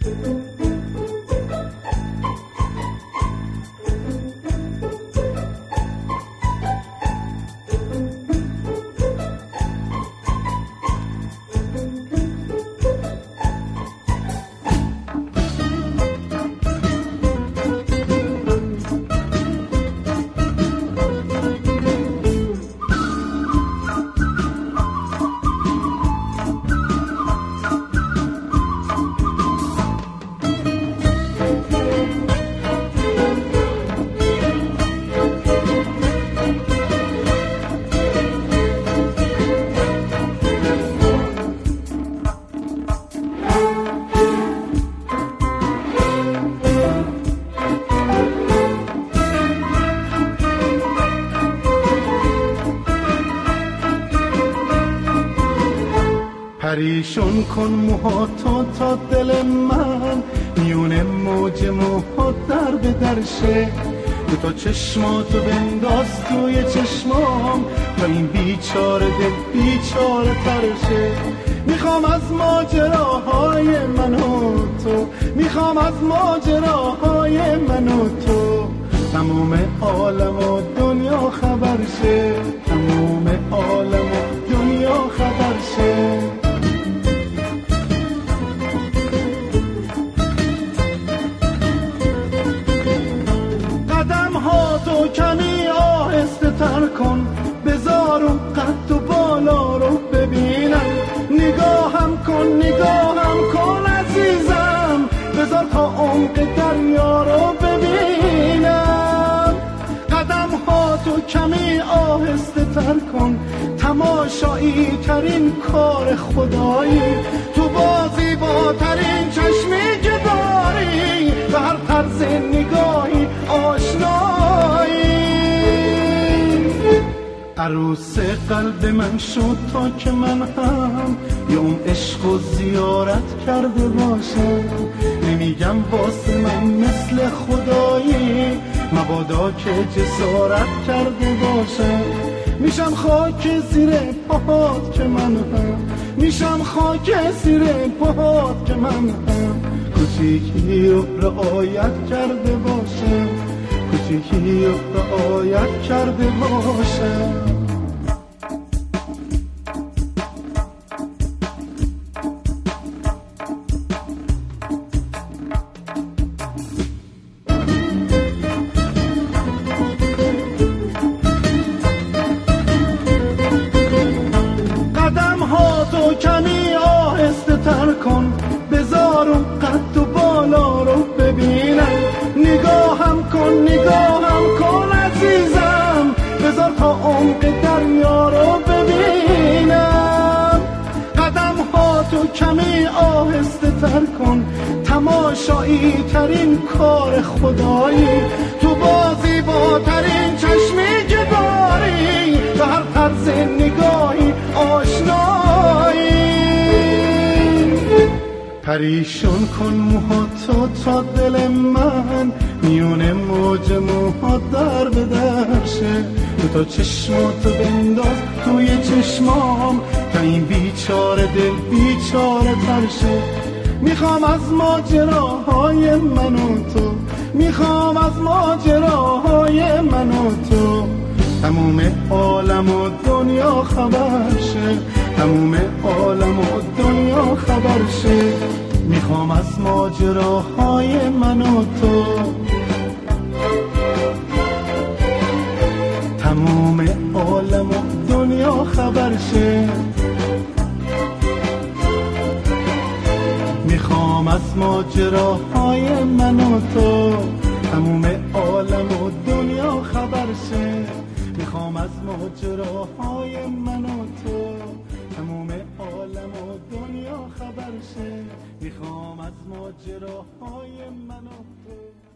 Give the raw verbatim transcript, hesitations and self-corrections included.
پریشون کن موهاتو تا دل من میونه موج موهات در به درشه، دو تا چشماتو بنداز توی چشمام تا این بیچاره دل بیچاره ترشه. میخوام از ماجراهای من و تو، میخوام از ماجراهای من و تو تموم عالم و دنیا خبر شه، تموم عالم و دنیا خبر شه. تو کمی آهسته تر کن، بذار اون قد و بالا رو ببینم، نگاهم کن نگاهم کن عزیزم، بذار تا عمق دریا رو ببینم. قدم ها تو کمی آهسته تر کن، تماشایی ترین کار خدایی، تو بازی با ترین چشمی که داری، به هر طرز نگاهی آشنایی. عروس قلب من شد تا که من هم یه اون عشق و زیارت کرده باشم. نمیگم واسه من مثل خدایی، مبادا که جسارت کرده باشم. میشم خاک زیر پاهات که من هم، میشم خاک زیر پاهات که من هم کوچیکی رو رعایت کرده باشم، کوچیکی رو رعایت کرده باشم. قدم ها تو کمی آهسته تر کن، بذار اون قد و بالا رو ببینم، نگاهم کن نگاهم کن عزیزم، بذار تا عمق دریا رو ببینم. قدم ها تو کمی آهسته تر کن، تماشایی ترین کار خدایی، تو بازی با ترین چشمی که داری، به هر طرز نگاهی آشنایی. پریشون کن موهاتو تا دل من میونه موج موهات در به درشه، دو تا چشماتو بنداز توی چشمام تا این بیچاره دل بیچاره ترشه. میخوام از ماجراهای من و تو، میخوام از ماجراهای من و تو تموم عالم و دنیا خبر شه، تموم عالم و دنیا خبر شه. میخوام از ماجراهای من و تو، تموم عالم و دنیا خبر شه. میخوام از ماجراهای من و تو تموم عالم و دنیا خبر شه. میخوام از ماجراهای من و تو تموم عالم و دنیا خبر شه. میخوام از ماجراهای من و تو